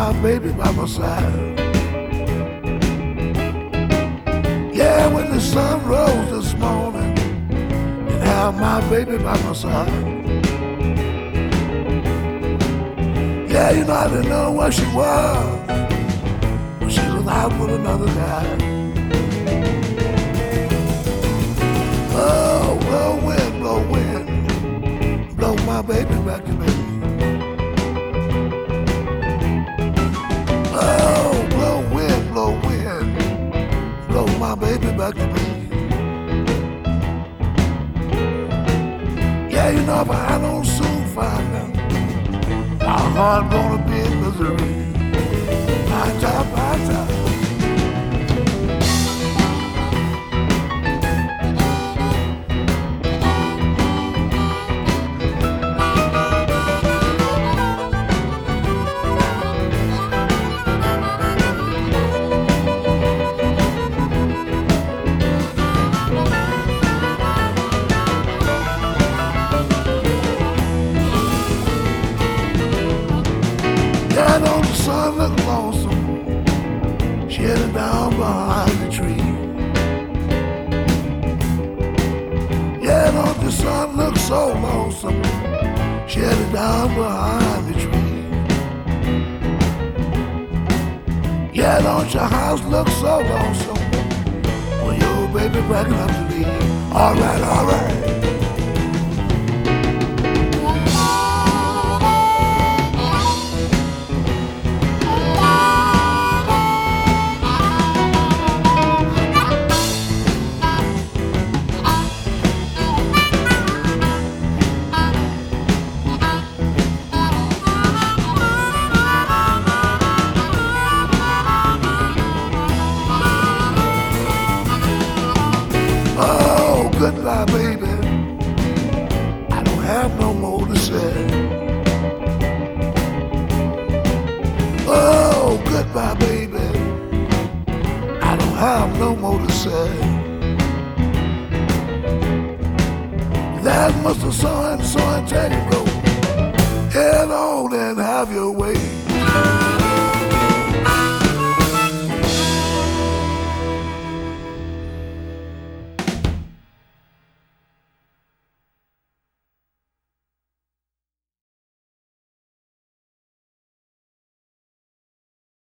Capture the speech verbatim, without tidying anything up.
my baby by my side. Yeah, when the sun rose this morning, and have my baby by my side. Yeah, you know I didn't know where she was, but she was out with another guy. Oh, blow wind, blow wind, blow my baby back to me. Oh, blow wind, blow wind, blow my baby back to me. Yeah, you know if I don't soon find her, my heart gonna be in misery. My top, my top. Yeah, though the sun looked lonesome, she headed down behind the tree. Yeah, though the sun looked so lonesome, she headed down behind the tree. Yeah, don't your house look so lonesome when your baby backing up to leave? All right, all right. Oh, goodbye, baby, I don't have no more to say. Oh, goodbye, baby, I don't have no more to say. That must have so and so and tell you go. Head on and have your way.